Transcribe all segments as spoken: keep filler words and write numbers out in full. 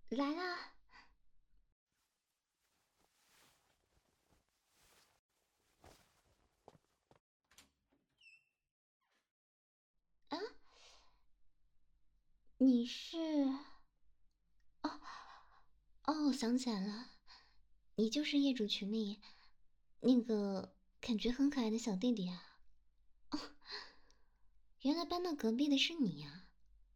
来啦！啊，你是？哦哦，我想起来了，你就是业主群里那个感觉很可爱的小弟弟啊！哦，原来搬到隔壁的是你呀、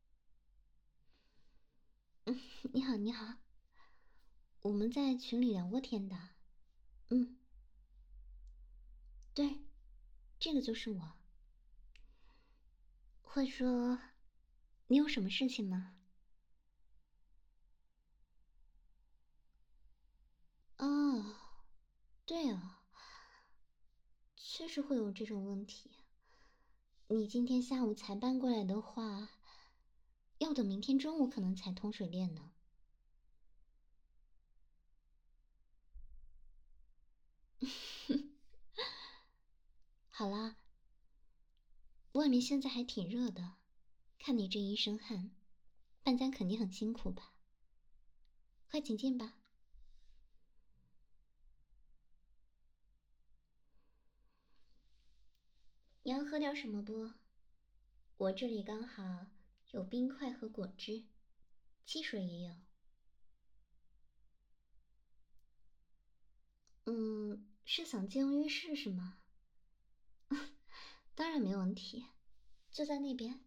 嗯，你好，你好，我们在群里聊过天的。嗯，对，这个就是我。话说，你有什么事情吗？哦，对哦，确实会有这种问题。你今天下午才搬过来的话，要等明天中午可能才通水电呢。好啦，外面现在还挺热的，看你这一身汗，搬家肯定很辛苦吧？快请进吧。你要喝点什么不？我这里刚好有冰块和果汁，汽水也有。嗯，是想借用浴室是吗？当然没问题，就在那边。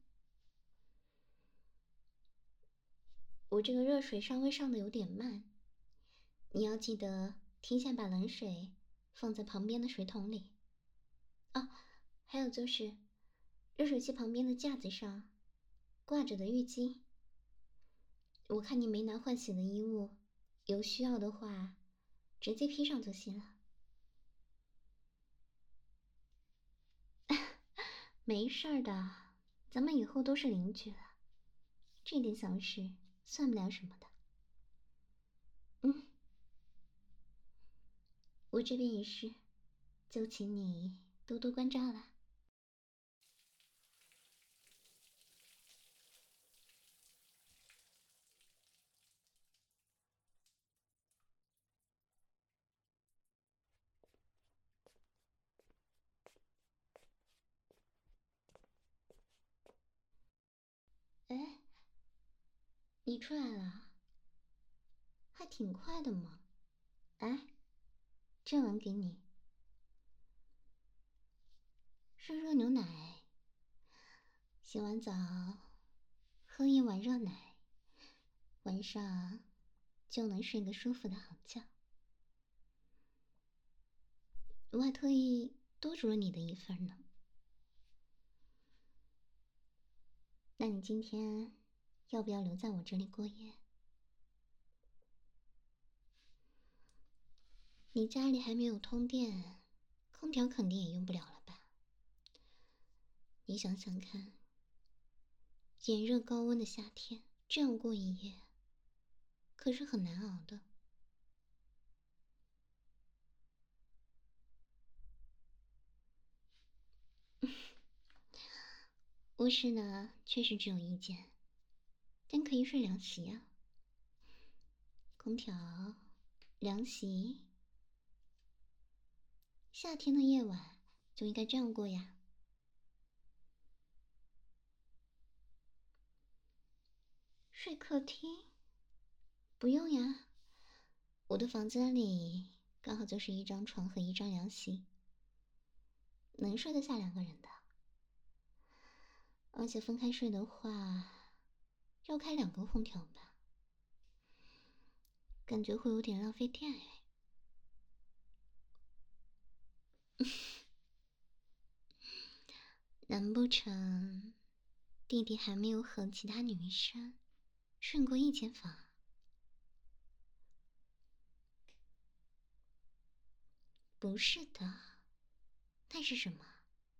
我这个热水稍微上的有点慢，你要记得提前把冷水放在旁边的水桶里。哦，还有就是热水器旁边的架子上挂着的浴巾，我看你没拿换洗的衣物，有需要的话直接披上就行了。没事儿的，咱们以后都是邻居了，这点小事算不了什么的。嗯，我这边也是，就请你多多关照啦。哎，你出来了，还挺快的嘛。哎，这碗给你，是热牛奶。洗完澡喝一碗热奶，晚上就能睡个舒服的好觉。我还特意多煮了你的一份呢。那你今天要不要留在我这里过夜？你家里还没有通电，空调肯定也用不了了吧？你想想看，炎热高温的夏天，这样过一夜，可是很难熬的。卧室呢，确实只有一间，但可以睡凉席啊。空调、凉席，夏天的夜晚就应该这样过呀。睡客厅？不用呀，我的房间里刚好就是一张床和一张凉席，能睡得下两个人的。而且分开睡的话，要开两个空调吧，感觉会有点浪费电哎。难不成弟弟还没有和其他女生睡过一间房？不是的，那是什么？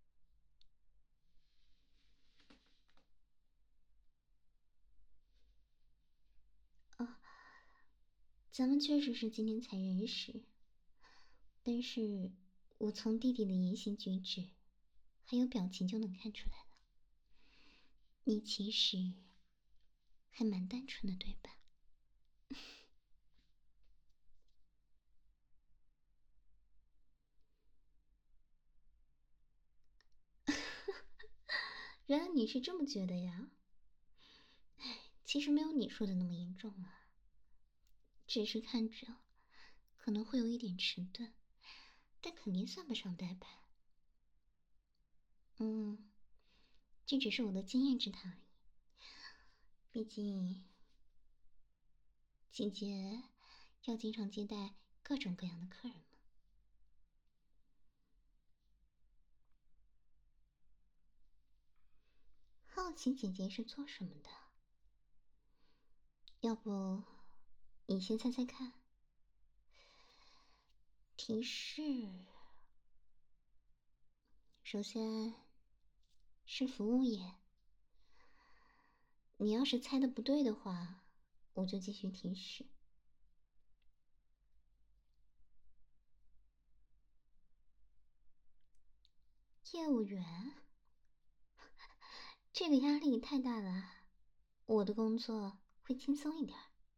哦，咱们确实是今天才认识，但是我从弟弟的言行举止还有表情就能看出来了，你其实还蛮单纯的，对吧？ 原来你是这么觉得呀？哎，其实没有你说的那么严重啊，只是看着可能会有一点迟钝，但肯定算不上呆板。嗯，这只是我的经验之谈而已。毕竟，姐姐要经常接待各种各样的客人嘛。好奇姐姐是做什么的？要不，你先猜猜看。提示：首先是服务业。你要是猜的不对的话，我就继续提示。业务员，这个压力太大了，我的工作会轻松一点。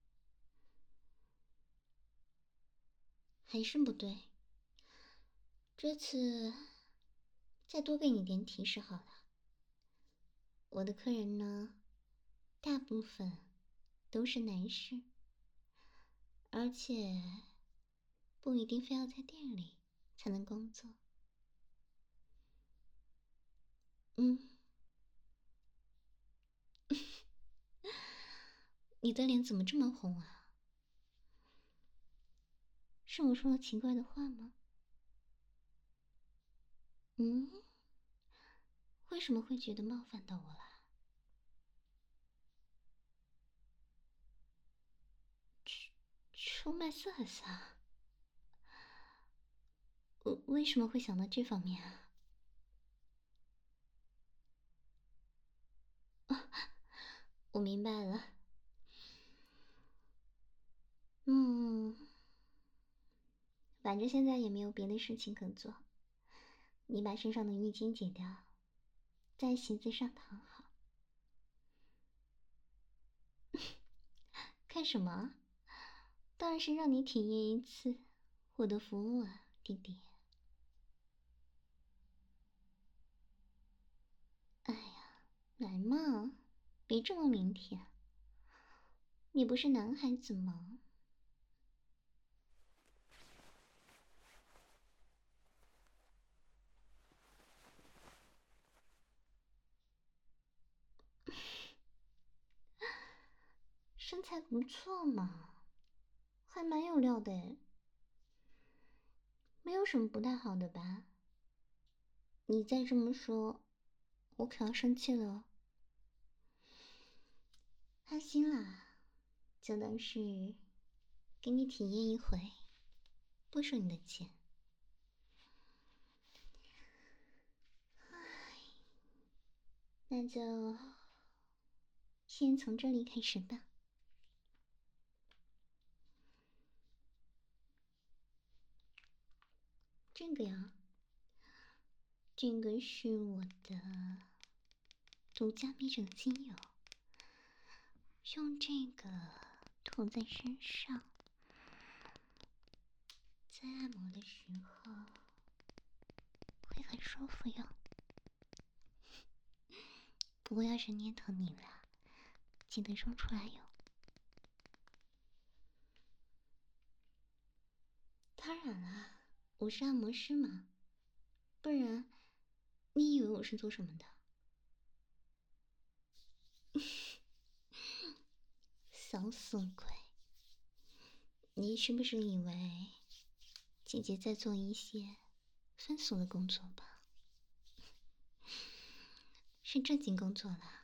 还是不对，这次再多给你点提示好了。我的客人呢，大部分都是男士，而且不一定非要在店里才能工作。嗯，你的脸怎么这么红啊？是我说了奇怪的话吗？嗯，为什么会觉得冒犯到我了？出卖色色？我为什么会想到这方面啊？我明白了。嗯，反正现在也没有别的事情可做，你把身上的浴巾解掉，在席子上躺好。看什么？当然是让你体验一次我的服务啊，弟弟。哎呀，来嘛，别这么腼腆。你不是男孩子吗？身材不错嘛，还蛮有料的诶，没有什么不太好的吧？你再这么说，我可要生气了。安心啦，就当是给你体验一回，不收你的钱。那就先从这里开始吧。这个呀，这个是我的独家秘制的精油，用这个涂在身上，在按摩的时候会很舒服哟。不过要是捏疼你了，记得说出来哟。当然啦，我是按摩师嘛，不然你以为我是做什么的？小死鬼，你是不是以为姐姐在做一些分俗的工作吧？是正经工作啦。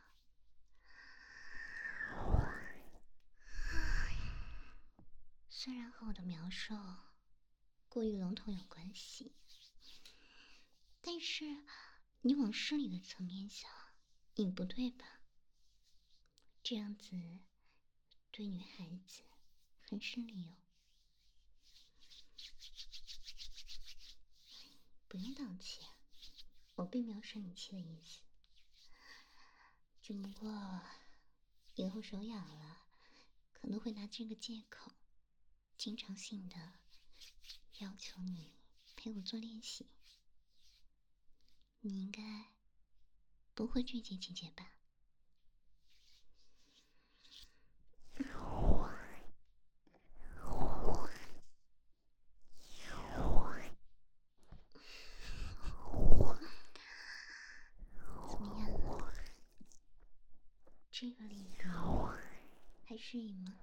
虽然和我的描述过于笼统有关系，但是你往生理的层面想，也不对吧？这样子对女孩子很失礼哦。不用道歉，我并没有生你气的意思，只不过以后手痒了，可能会拿这个借口，经常性的要求你陪我做练习。你应该不会这节情节吧？怎么样？这个力度还适应吗？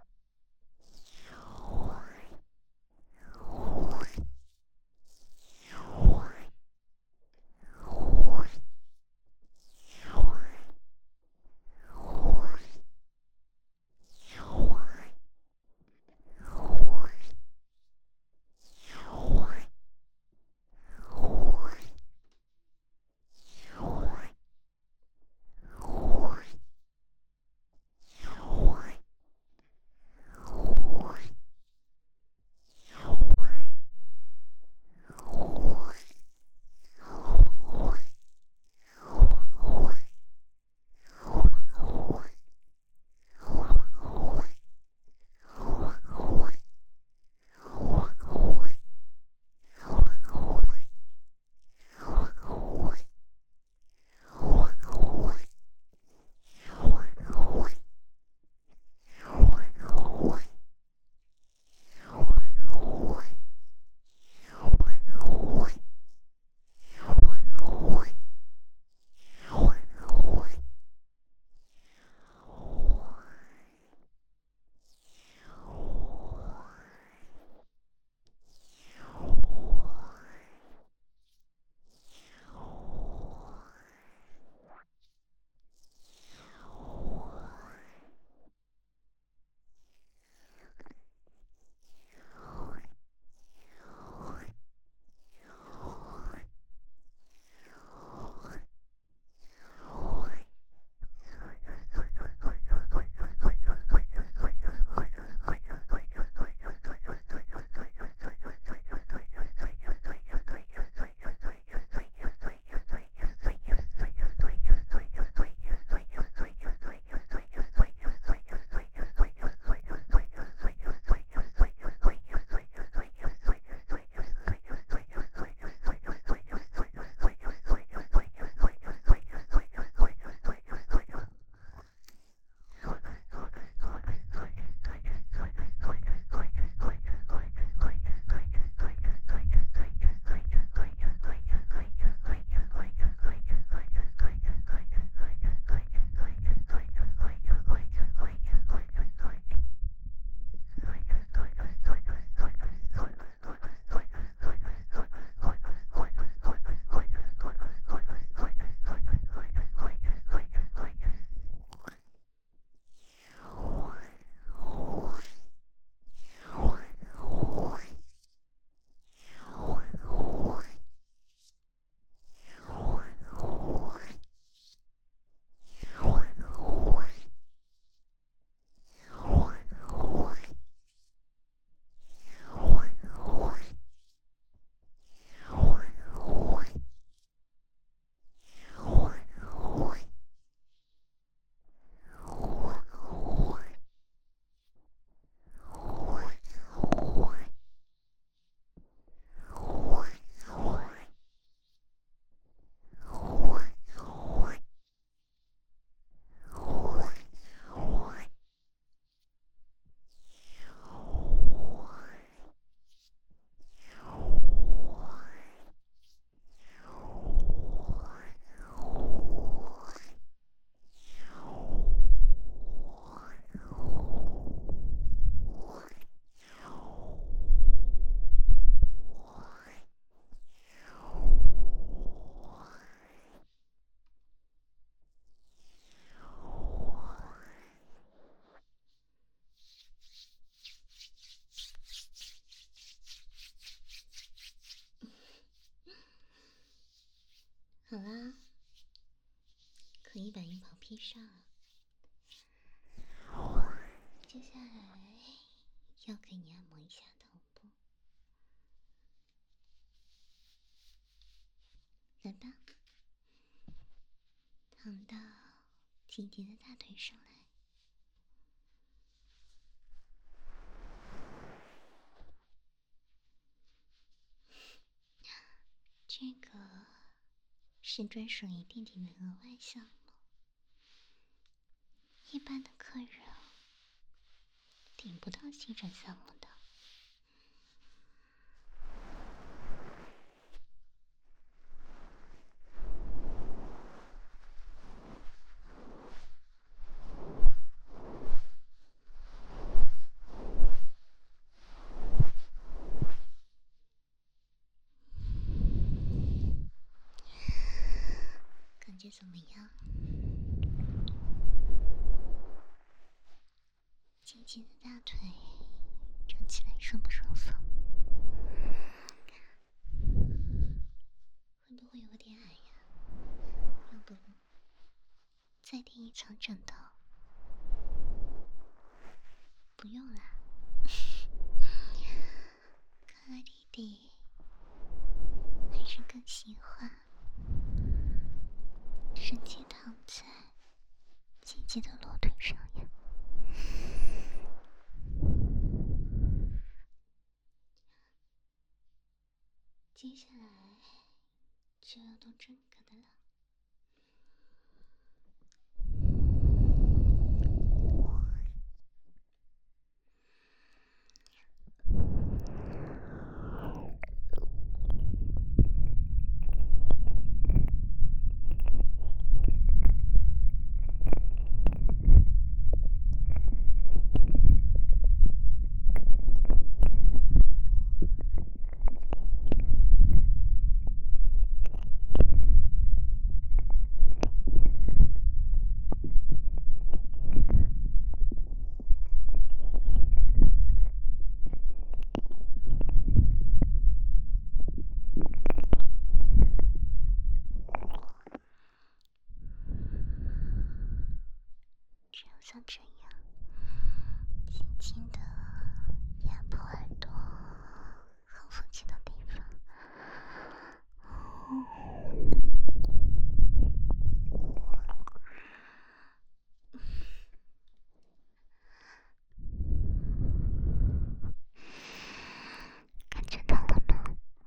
好啦，可以把浴袍披上了。接下来要给你按摩一下头部，来吧，躺到姐姐的大腿上来。这个是是专属于弟弟的额外项目，一般的客人顶不到性转项目的。感觉怎么样？紧紧的大腿整起来舒不舒服？会不会有点矮呀？要不再垫一层枕头？不用啦，可爱弟弟还是更喜欢身体躺在姐姐的裸腿上呀。接下来就要动这个的了。只有像这样轻轻的压迫耳朵和附近的地方，感觉到了吗？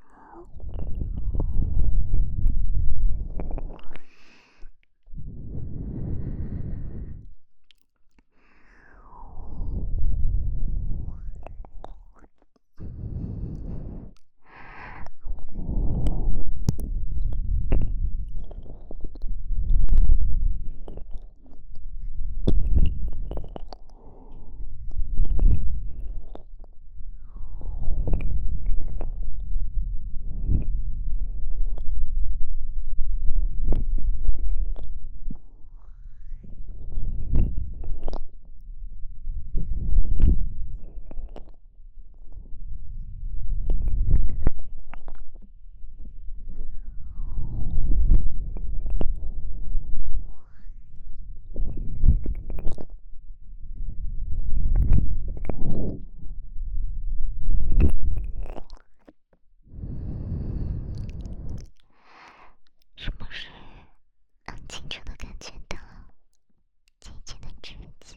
是不是能清楚的感觉到姐姐的指尖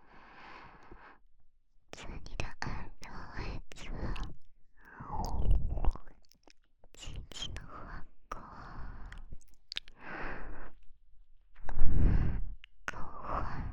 在你的耳朵外侧轻轻的划过，勾环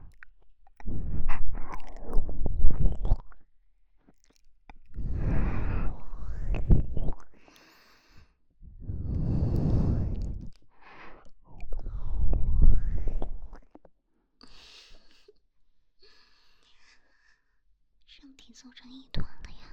身体缩成一团了呀。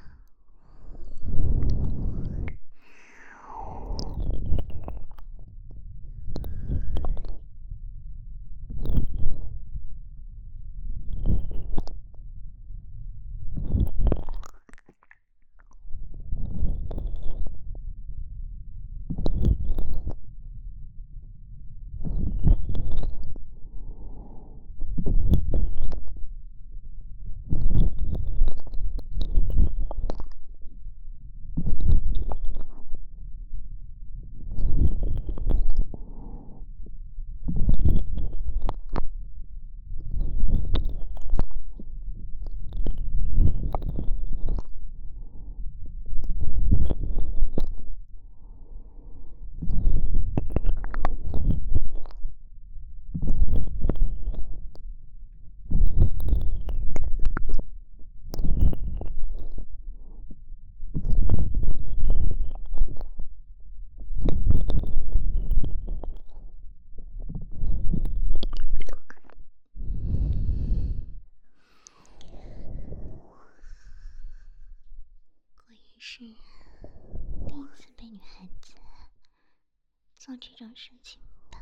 是第一次被女孩子做这种事情吧？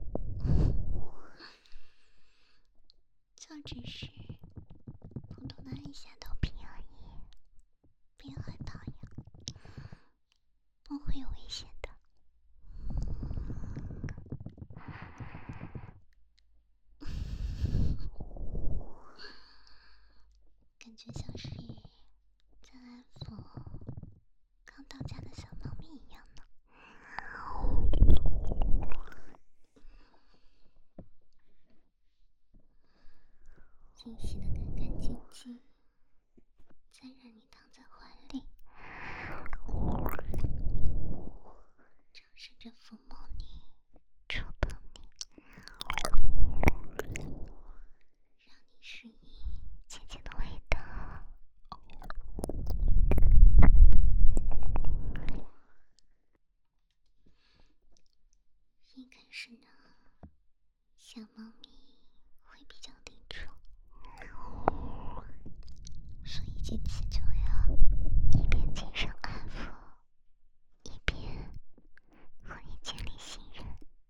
就只是普通的按下头皮而已，别害怕呀，不会有危险的。感觉像是在安抚刚到家的小猫咪一样呢。先洗得干干净净，再让你躺在怀里，尝试着抚摸你，触碰你，让你适应姐姐的味道。一开始呢，小猫咪会比较抵触，所以姐姐就要一边亲手安抚，一边和你建立信任。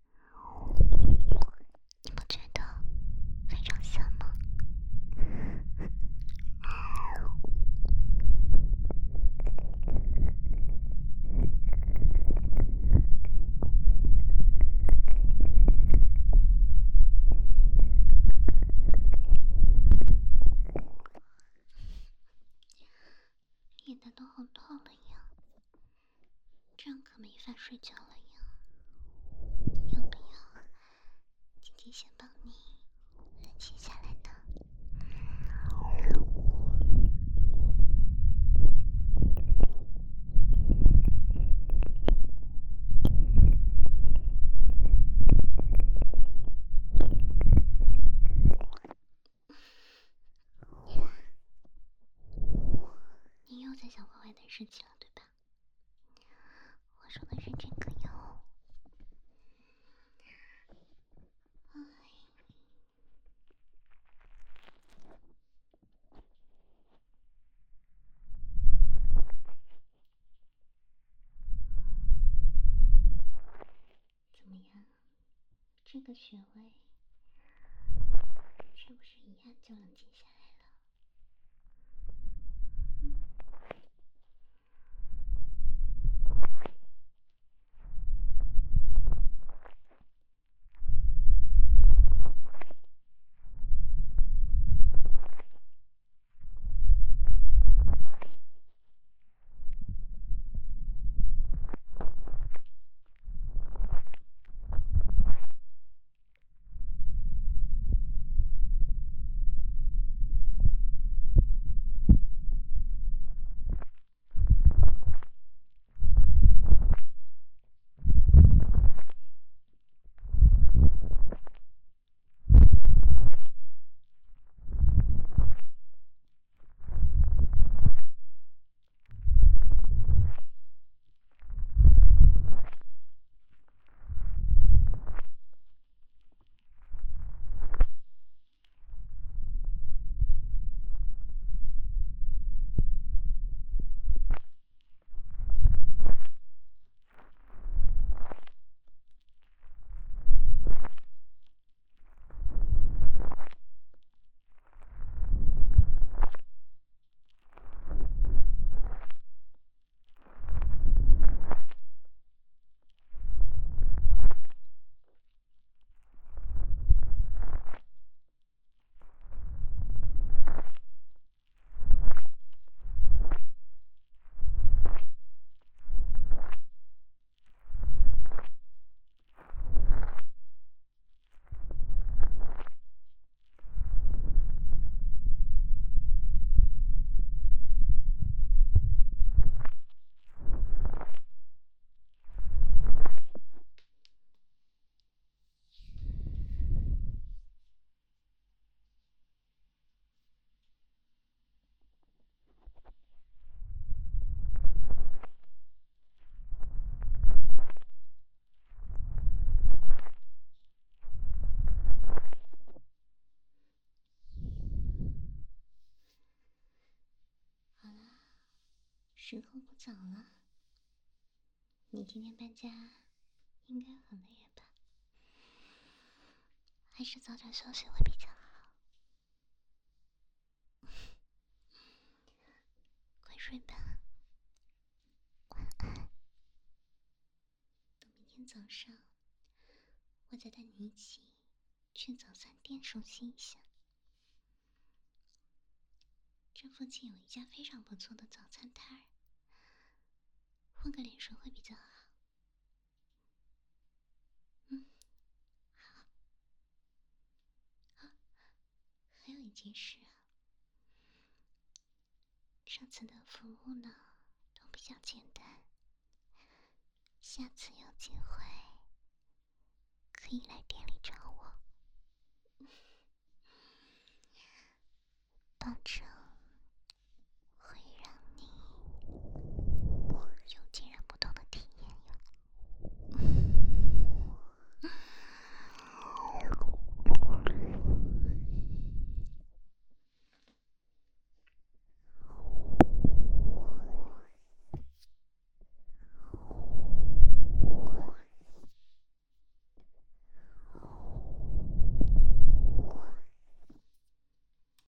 你不觉得非常像吗？脸蛋都红透了呀，这样可没法睡觉了呀。要不要姐姐先帮你安静下来呢？你又在想坏坏的事情了，对吧？我说的是这个哟。哎，怎么样？这个穴位是不是一按就能静下来了？嗯。 时候不早了，你今天搬家应该很累了吧？还是早点休息会比较好。快睡吧，晚安。等明天早上，我再带你一起去早餐店熟悉一下。这附近有一家非常不错的早餐摊儿，混个脸熟会比较好。嗯，好。啊，还有一件事啊，上次的服务呢都比较简单，下次有机会可以来店里找我。